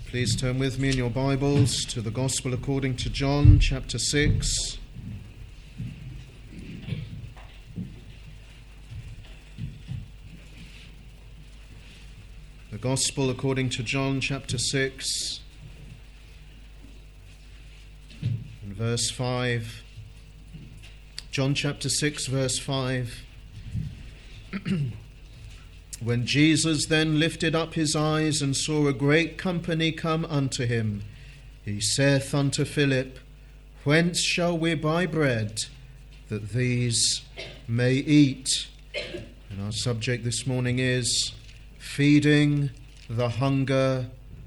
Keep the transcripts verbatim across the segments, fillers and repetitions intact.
Please turn with me in your Bibles to the Gospel according to John, chapter six. The Gospel according to John, chapter six, and verse five. John chapter six, verse five. When Jesus then lifted up his eyes and saw a great company come unto him, he saith unto Philip, Whence shall we buy bread, that these may eat? And our subject this morning is feeding the hunger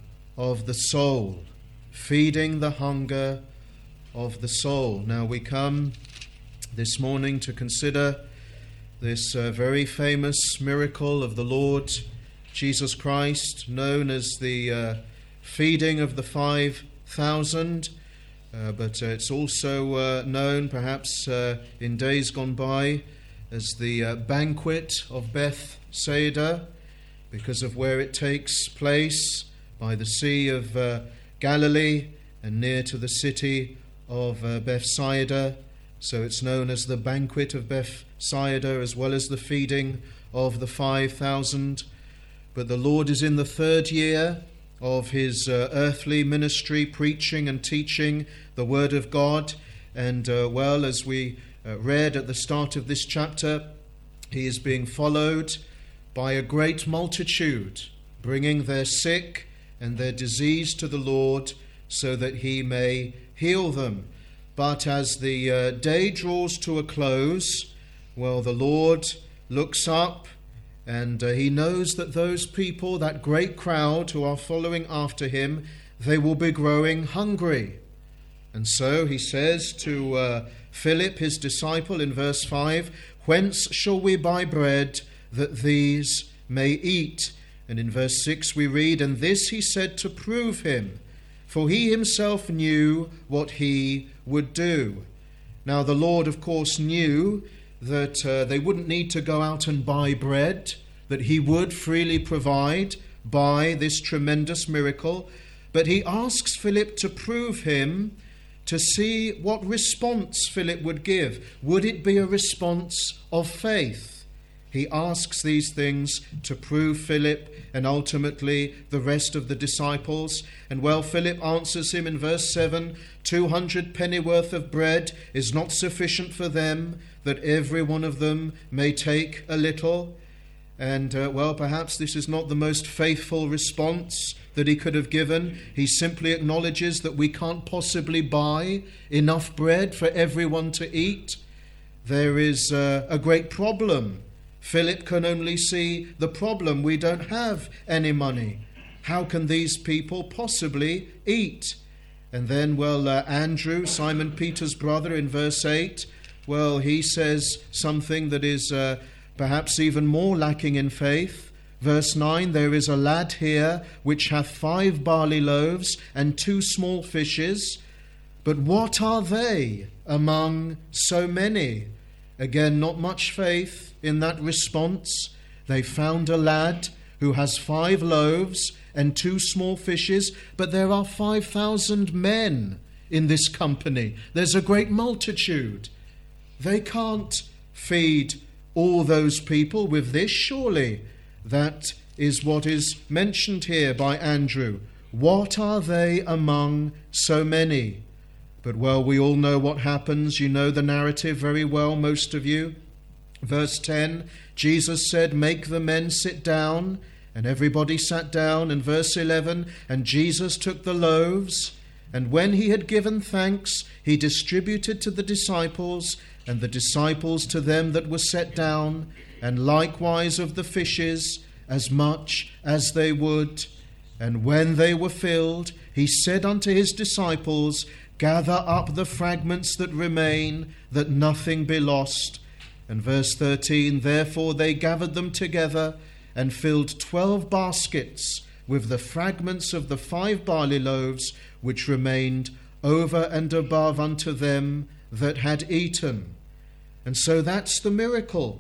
of the soul. Feeding the hunger of the soul. Now we come this morning to consider this uh, very famous miracle of the Lord Jesus Christ, known as the uh, feeding of the five thousand, uh, but uh, it's also uh, known perhaps uh, in days gone by as the uh, banquet of Bethsaida, because of where it takes place by the Sea of uh, Galilee and near to the city of uh, Bethsaida. So it's known as the banquet of Bethsaida, as well as the feeding of the five thousand. But the Lord is in the third year of his uh, earthly ministry, preaching and teaching the Word of God. And uh, well, as we uh, read at the start of this chapter, he is being followed by a great multitude, bringing their sick and their disease to the Lord so that he may heal them. But as the uh, day draws to a close, well, the Lord looks up and uh, he knows that those people, that great crowd who are following after him, they will be growing hungry. And so he says to uh, Philip, his disciple, in verse five, Whence shall we buy bread that these may eat? And in verse six we read, And this he said to prove him, for he himself knew what he would do. Now the Lord, of course, knew that uh, they wouldn't need to go out and buy bread, that he would freely provide by this tremendous miracle. But he asks Philip to prove him, to see what response Philip would give. Would it be a response of faith? He asks these things to prove Philip and ultimately the rest of the disciples. And well, Philip answers him in verse seven, Two hundred pennyworth of bread is not sufficient for them, that every one of them may take a little. And uh, well, perhaps this is not the most faithful response that he could have given. He simply acknowledges that we can't possibly buy enough bread for everyone to eat. There is uh, a great problem. Philip can only see the problem. We don't have any money. How can these people possibly eat? And then, well, uh, Andrew, Simon Peter's brother, in verse eight, well, he says something that is uh, perhaps even more lacking in faith. Verse nine, There is a lad here which hath five barley loaves and two small fishes, but what are they among so many? Again, not much faith in that response. They found a lad who has five loaves and two small fishes, but there are five thousand men in this company. There's a great multitude. They can't feed all those people with this, surely. That is what is mentioned here by Andrew. What are they among so many? But well, we all know what happens. You know the narrative very well, most of you. Verse ten, Jesus said, Make the men sit down, and everybody sat down. And verse eleven, And Jesus took the loaves, and when he had given thanks, he distributed to the disciples, and the disciples to them that were set down, and likewise of the fishes, as much as they would. And when they were filled, he said unto his disciples, Gather up the fragments that remain, that nothing be lost. And verse thirteen, Therefore they gathered them together, and filled twelve baskets with the fragments of the five barley loaves, which remained over and above unto them that had eaten. And so that's the miracle.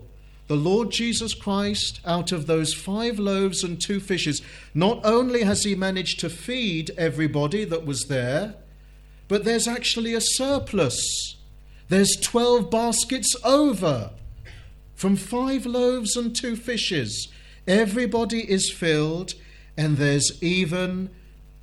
the Lord Jesus Christ, out of those five loaves and two fishes, not only has he managed to feed everybody that was there, but there's actually a surplus. There's twelve baskets over from five loaves and two fishes. Everybody is filled, and there's even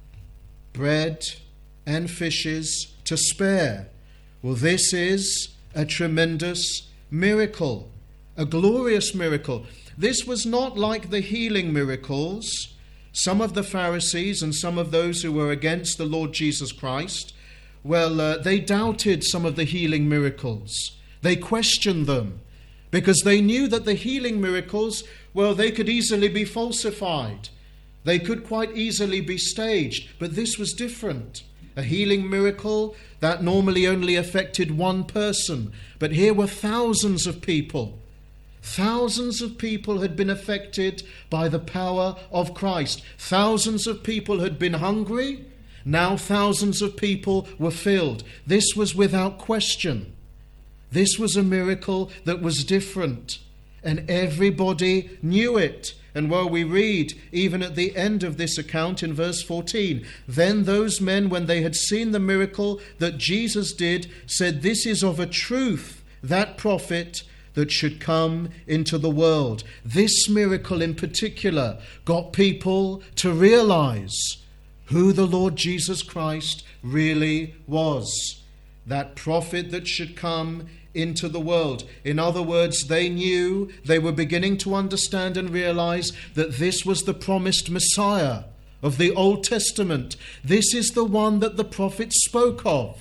bread and fishes to spare. Well, this is a tremendous miracle, a glorious miracle. This was not like the healing miracles. Some of the Pharisees and some of those who were against the Lord Jesus Christ, well, uh, they doubted some of the healing miracles. They questioned them because they knew that the healing miracles, well, they could easily be falsified. They could quite easily be staged, but this was different. A healing miracle that normally only affected one person, but here were thousands of people. Thousands of people had been affected by the power of Christ. Thousands of people had been hungry. Now thousands of people were filled. This was without question. This was a miracle that was different, and everybody knew it. And while we read, even at the end of this account in verse fourteen, then those men, when they had seen the miracle that Jesus did, said, "This is of a truth that prophet that should come into the world." This miracle in particular got people to realize who the Lord Jesus Christ really was, that prophet that should come into the world. In other words, they knew, they were beginning to understand and realize that this was the promised Messiah of the Old Testament. This is the one that the prophets spoke of.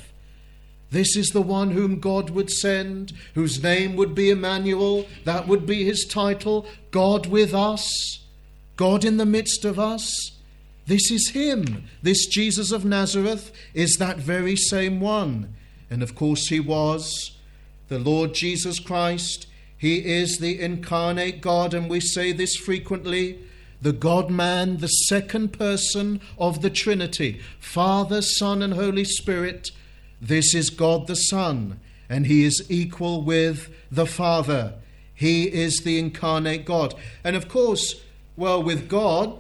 This is the one whom God would send, whose name would be Emmanuel. That would be his title, God with us, God in the midst of us. This is him. This Jesus of Nazareth is that very same one. And of course he was. The Lord Jesus Christ, he is the incarnate God, and we say this frequently, the God-man, the second person of the Trinity, Father, Son, and Holy Spirit. This is God the Son, and he is equal with the Father. He is the incarnate God. And of course, well, with God,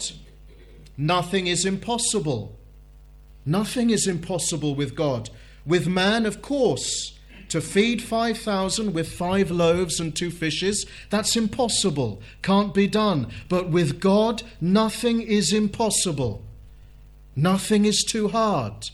nothing is impossible. Nothing is impossible with God. With man, of course, to feed five thousand with five loaves and two fishes, that's impossible, can't be done. But with God, nothing is impossible. Nothing is too hard.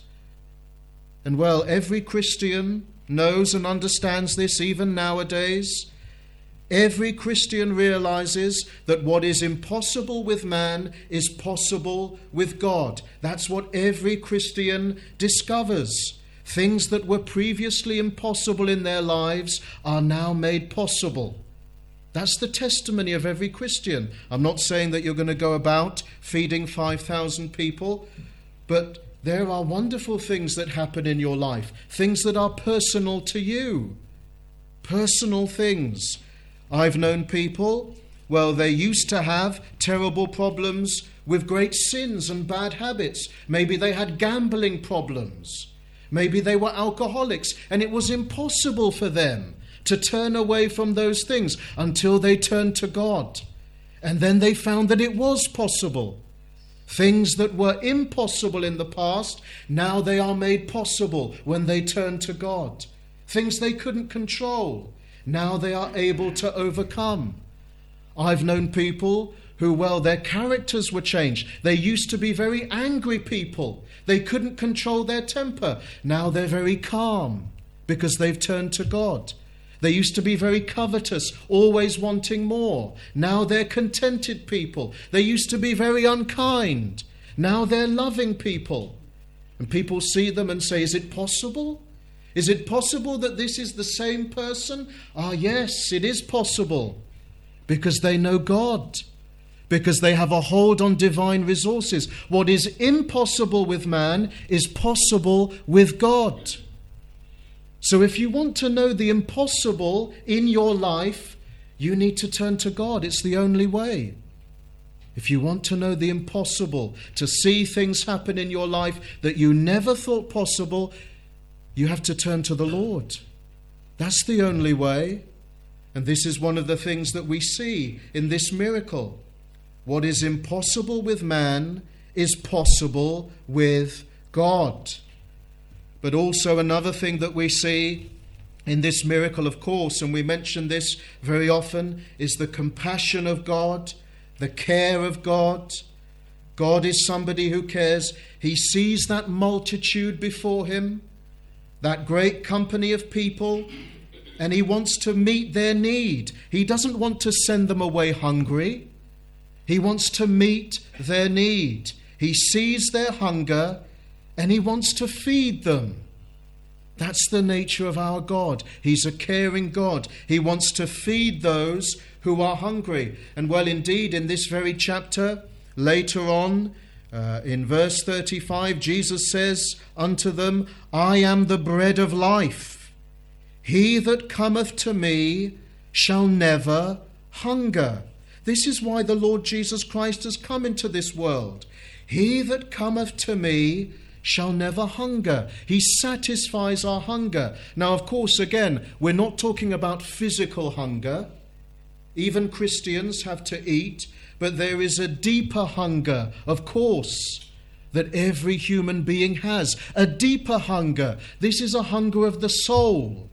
And well, every Christian knows and understands this even nowadays. Every Christian realizes that what is impossible with man is possible with God. That's what every Christian discovers. Things that were previously impossible in their lives are now made possible. That's the testimony of every Christian. I'm not saying that you're going to go about feeding five thousand people, but there are wonderful things that happen in your life, things that are personal to you, personal things. I've known people, well, they used to have terrible problems with great sins and bad habits. Maybe they had gambling problems. Maybe they were alcoholics, and it was impossible for them to turn away from those things until they turned to God. And then they found that it was possible. Things that were impossible in the past, now they are made possible when they turn to God. Things they couldn't control, now they are able to overcome. I've known people who, well, their characters were changed. They used to be very angry people. They couldn't control their temper. Now they're very calm because they've turned to God. They used to be very covetous, always wanting more. Now they're contented people. They used to be very unkind. Now they're loving people. And people see them and say, is it possible? Is it possible that this is the same person? Ah, yes, it is possible. Because they know God. Because they have a hold on divine resources. What is impossible with man is possible with God. So if you want to know the impossible in your life, you need to turn to God. It's the only way. If you want to know the impossible, to see things happen in your life that you never thought possible, you have to turn to the Lord. That's the only way. And this is one of the things that we see in this miracle. What is impossible with man is possible with God. But also another thing that we see in this miracle, of course, and we mention this very often, is the compassion of God, the care of God. God is somebody who cares. He sees that multitude before him, that great company of people, and he wants to meet their need. He doesn't want to send them away hungry. He wants to meet their need. He sees their hunger and he wants to feed them. That's the nature of our God. He's a caring God. He wants to feed those who are hungry. And well, indeed, in this very chapter, later on, uh, in verse thirty-five, Jesus says unto them, I am the bread of life. He that cometh to me shall never hunger. This is why the Lord Jesus Christ has come into this world. He that cometh to me shall never hunger. He satisfies our hunger. Now, of course, again, we're not talking about physical hunger. Even Christians have to eat, but there is a deeper hunger, of course, that every human being has. A deeper hunger. This is a hunger of the soul.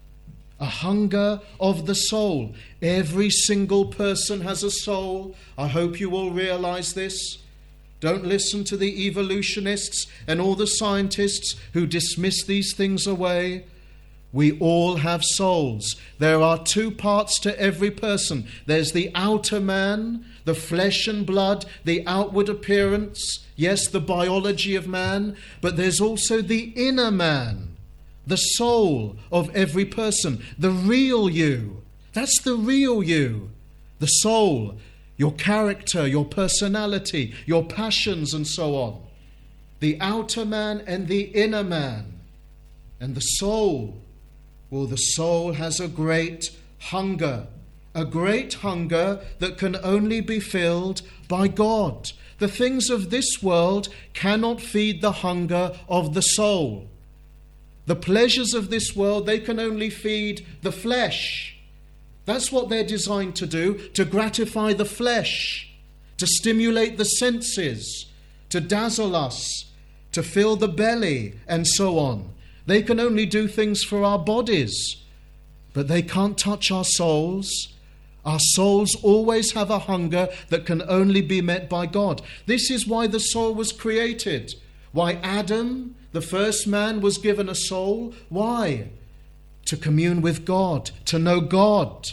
A hunger of the soul. Every single person has a soul. I hope you all realize this. Don't listen to the evolutionists and all the scientists who dismiss these things away. We all have souls. There are two parts to every person. There's the outer man, the flesh and blood, the outward appearance, yes, the biology of man, but there's also the inner man. The soul of every person, the real you. That's the real you. The soul, your character, your personality, your passions, and so on. The outer man and the inner man. And the soul, well, the soul has a great hunger. A great hunger that can only be filled by God. The things of this world cannot feed the hunger of the soul. The pleasures of this world, they can only feed the flesh. That's what they're designed to do, to gratify the flesh, to stimulate the senses, to dazzle us, to fill the belly, and so on. They can only do things for our bodies, but they can't touch our souls. Our souls always have a hunger that can only be met by God. This is why the soul was created. Why Adam, the first man, was given a soul. Why? To commune with God, to know God,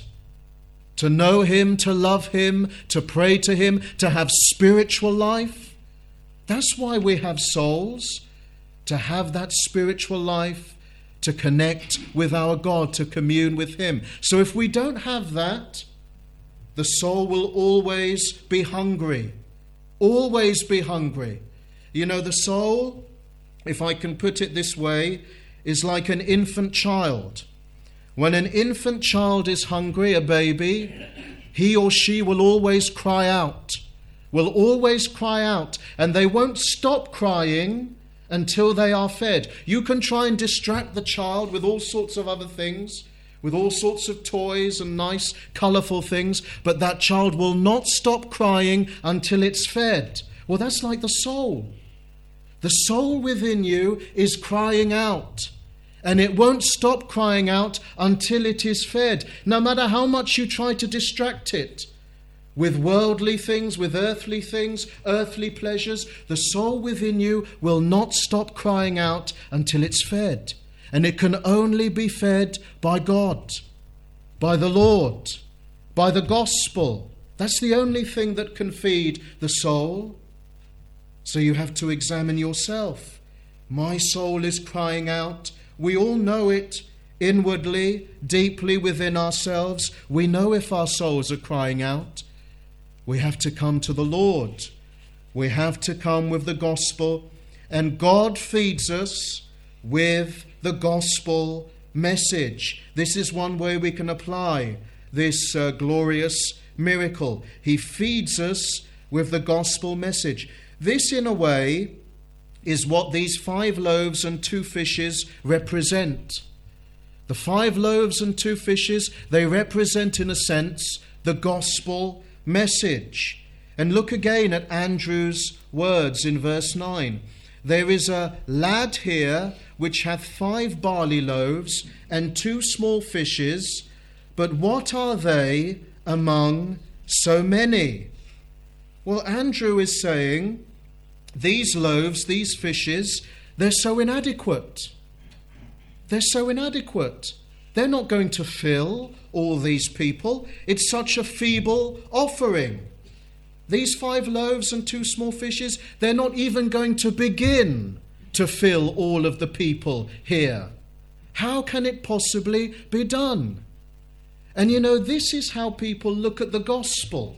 to know him, to love him, to pray to him, to have spiritual life. That's why we have souls, to have that spiritual life, to connect with our God, to commune with him. So if we don't have that, the soul will always be hungry, always be hungry. You know, the soul, if I can put it this way, is like an infant child. When an infant child is hungry, a baby, he or she will always cry out, will always cry out, and they won't stop crying until they are fed. You can try and distract the child with all sorts of other things, with all sorts of toys and nice, colourful things, but that child will not stop crying until it's fed. Well, that's like the soul. The soul within you is crying out, and it won't stop crying out until it is fed, no matter how much you try to distract it with worldly things, with earthly things, earthly pleasures. The soul within you will not stop crying out until it's fed, and it can only be fed by God, by the Lord, by the gospel. That's the only thing that can feed the soul. So you have to examine yourself. My soul is crying out. We all know it inwardly, deeply within ourselves. We know if our souls are crying out. We have to come to the Lord. We have to come with the gospel. And God feeds us with the gospel message. This is one way we can apply this uh, glorious miracle. He feeds us with the gospel message. This, in a way, is what these five loaves and two fishes represent. The five loaves and two fishes, they represent in a sense the gospel message. And look again at Andrew's words in verse nine. There is a lad here which hath five barley loaves and two small fishes, but what are they among so many? Well, Andrew is saying these loaves, these fishes, they're so inadequate. They're so inadequate. They're not going to fill all these people. It's such a feeble offering. These five loaves and two small fishes, they're not even going to begin to fill all of the people here. How can it possibly be done? And you know, this is how people look at the gospel.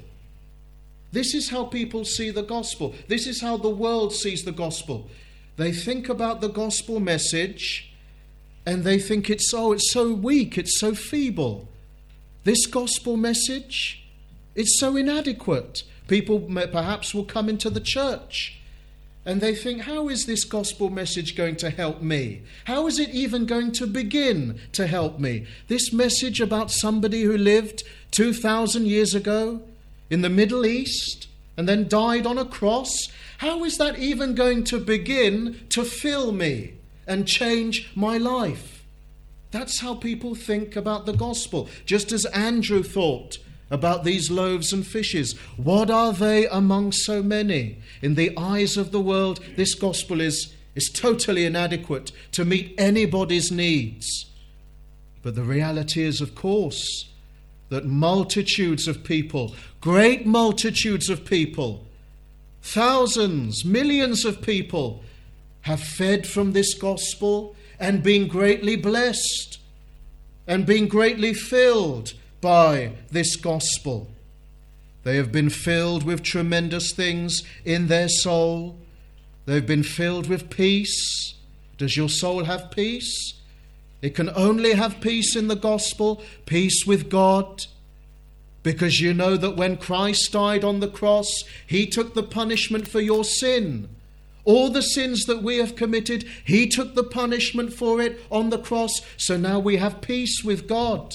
This is how people see the gospel. This is how the world sees the gospel. They think about the gospel message and they think it's, oh, it's so weak, it's so feeble. This gospel message, it's so inadequate. People may, perhaps will come into the church and they think, how is this gospel message going to help me? How is it even going to begin to help me? This message about somebody who lived two thousand years ago in the Middle East and then died on a cross, how is that even going to begin to fill me and change my life? That's how people think about the gospel, just as Andrew thought about these loaves and fishes. What are they among so many? In the eyes of the world, this gospel is, is totally inadequate to meet anybody's needs. But the reality is, of course, that multitudes of people, great multitudes of people, thousands, millions of people have fed from this gospel and been greatly blessed and been greatly filled by this gospel. They have been filled with tremendous things in their soul. They've been filled with peace. Does your soul have peace? It can only have peace in the gospel, peace with God, because you know that when Christ died on the cross, he took the punishment for your sin. All the sins that we have committed, he took the punishment for it on the cross. So now we have peace with God.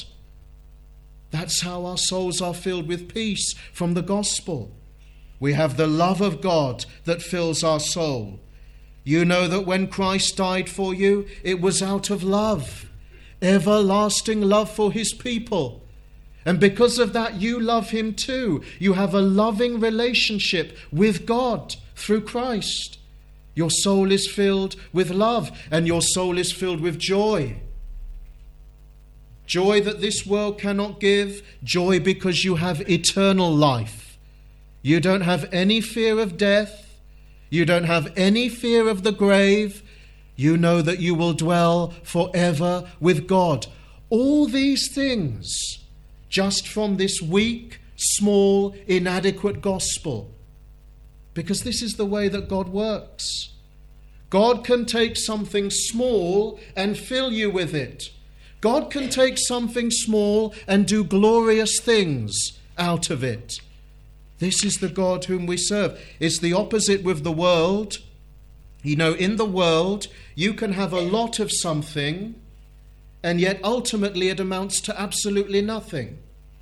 That's how our souls are filled with peace from the gospel. We have the love of God that fills our soul. You know that when Christ died for you, it was out of love, everlasting love for his people. And because of that, you love him too. You have a loving relationship with God through Christ. Your soul is filled with love and your soul is filled with joy. Joy that this world cannot give. Joy because you have eternal life. You don't have any fear of death. You don't have any fear of the grave. You know that you will dwell forever with God. All these things just from this weak, small, inadequate gospel. Because this is the way that God works. God can take something small and fill you with it. God can take something small and do glorious things out of it. This is the God whom we serve. It's the opposite with the world. You know, in the world, you can have a lot of something, and yet ultimately it amounts to absolutely nothing.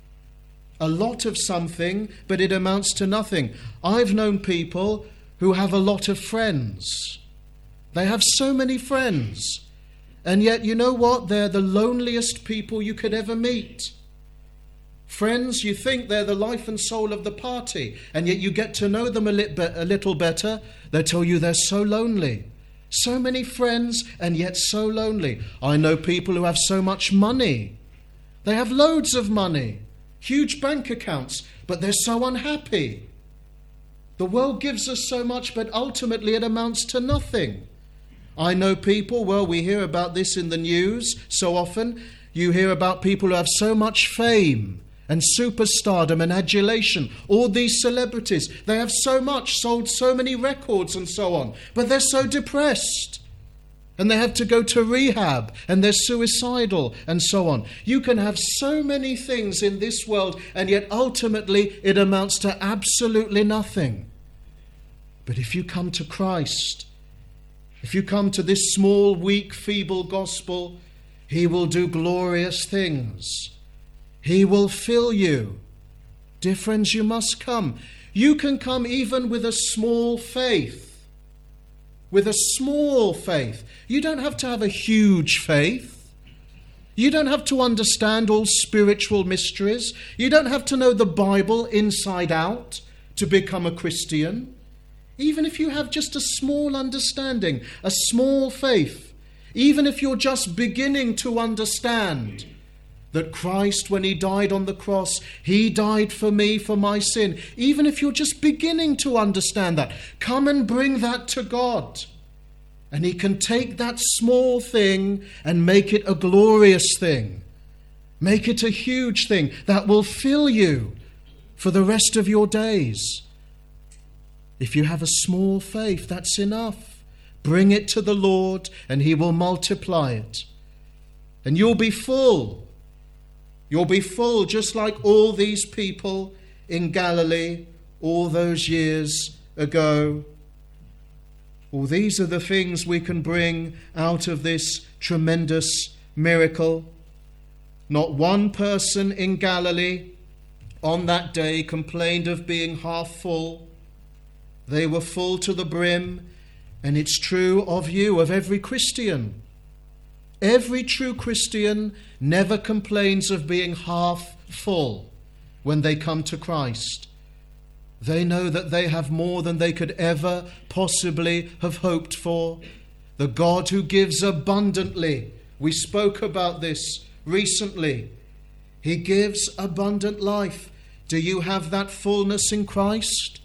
A lot of something, but it amounts to nothing. I've known people who have a lot of friends. They have so many friends. And yet, you know what? They're the loneliest people you could ever meet. Friends, you think they're the life and soul of the party, and yet you get to know them a, lit be- a little better. They tell you they're so lonely. So many friends, and yet so lonely. I know people who have so much money. They have loads of money, huge bank accounts, but they're so unhappy. The world gives us so much, but ultimately it amounts to nothing. I know people, well, we hear about this in the news so often. You hear about people who have so much fame and superstardom and adulation. All these celebrities, they have so much, sold so many records and so on, but they're so depressed. And they have to go to rehab, and they're suicidal, and so on. You can have so many things in this world, and yet ultimately it amounts to absolutely nothing. But if you come to Christ, if you come to this small, weak, feeble gospel, He will do glorious things. He will fill you. Dear friends, you must come. You can come even with a small faith. With a small faith. You don't have to have a huge faith. You don't have to understand all spiritual mysteries. You don't have to know the Bible inside out to become a Christian. Even if you have just a small understanding, a small faith, even if you're just beginning to understand that Christ, when he died on the cross, he died for me, for my sin. Even if you're just beginning to understand that, come and bring that to God. And he can take that small thing and make it a glorious thing. Make it a huge thing that will fill you for the rest of your days. If you have a small faith, that's enough. Bring it to the Lord and he will multiply it. And you'll be full. You'll be full just like all these people in Galilee all those years ago. Well, these are the things we can bring out of this tremendous miracle. Not one person in Galilee on that day complained of being half full. They were full to the brim, and it's true of you, of every Christian. Every true Christian never complains of being half full when they come to Christ. They know that they have more than they could ever possibly have hoped for. The God who gives abundantly. We spoke about this recently. He gives abundant life. Do you have that fullness in Christ?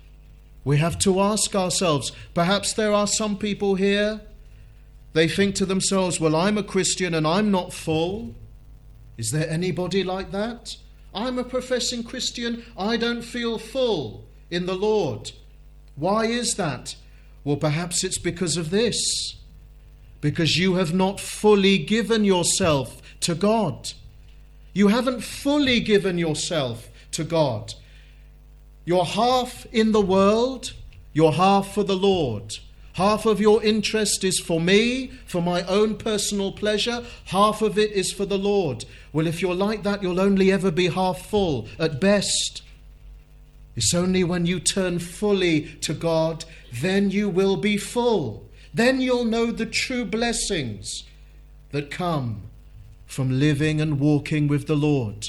We have to ask ourselves. Perhaps there are some people here, they think to themselves, well, I'm a Christian and I'm not full. Is there anybody like that? I'm a professing Christian, I don't feel full in the Lord. Why is that? Well, perhaps it's because of this. Because you have not fully given yourself to God. You haven't fully given yourself to God. You're half in the world, you're half for the Lord. Half of your interest is for me, for my own personal pleasure. Half of it is for the Lord. Well, if you're like that, you'll only ever be half full at best. It's only when you turn fully to God, then you will be full. Then you'll know the true blessings that come from living and walking with the Lord.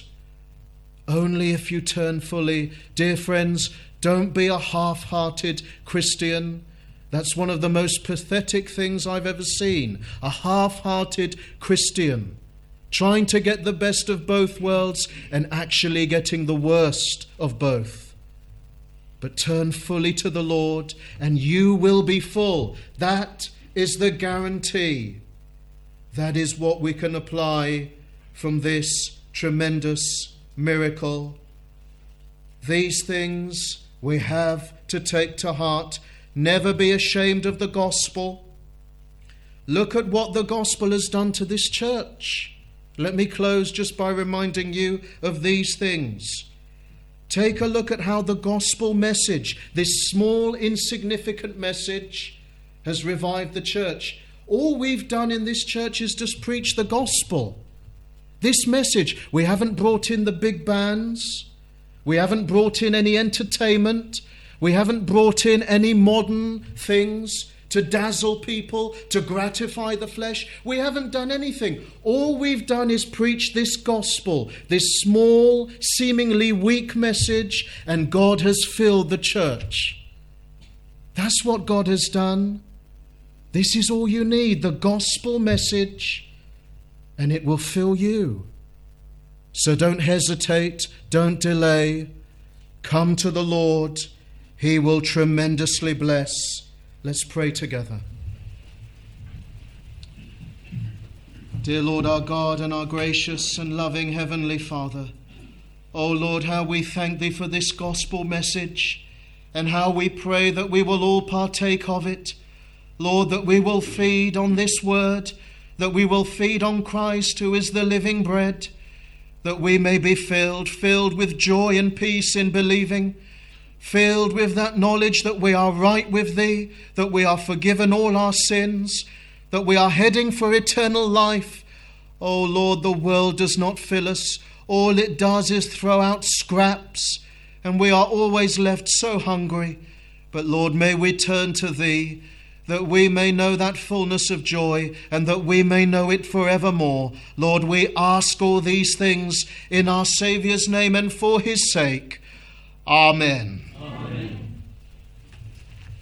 Only if you turn fully. Dear friends, don't be a half-hearted Christian. That's one of the most pathetic things I've ever seen. A half-hearted Christian trying to get the best of both worlds and actually getting the worst of both. But turn fully to the Lord and you will be full. That is the guarantee. That is what we can apply from this tremendous miracle. These things we have to take to heart. Never be ashamed of the gospel. Look at what the gospel has done to this church. Let me close just by reminding you of these things. Take a look at how the gospel message, this small, insignificant message, has revived the church. All we've done in this church is just preach the gospel. This message, we haven't brought in the big bands. We haven't brought in any entertainment. We haven't brought in any modern things to dazzle people, to gratify the flesh. We haven't done anything. All we've done is preach this gospel, this small, seemingly weak message, and God has filled the church. That's what God has done. This is all you need, the gospel message, and it will fill you. So don't hesitate, don't delay. Come to the Lord. He will tremendously bless. Let's pray together. Dear Lord, our God and our gracious and loving Heavenly Father, oh Lord, how we thank Thee for this gospel message and how we pray that we will all partake of it. Lord, that we will feed on this word, that we will feed on Christ who is the living bread, that we may be filled, filled with joy and peace in believing, filled with that knowledge that we are right with Thee, that we are forgiven all our sins, that we are heading for eternal life. O Lord, the world does not fill us. All it does is throw out scraps, and we are always left so hungry. But Lord, may we turn to Thee, that we may know that fullness of joy, and that we may know it forevermore. Lord, we ask all these things in our Saviour's name and for his sake. Amen. Amen.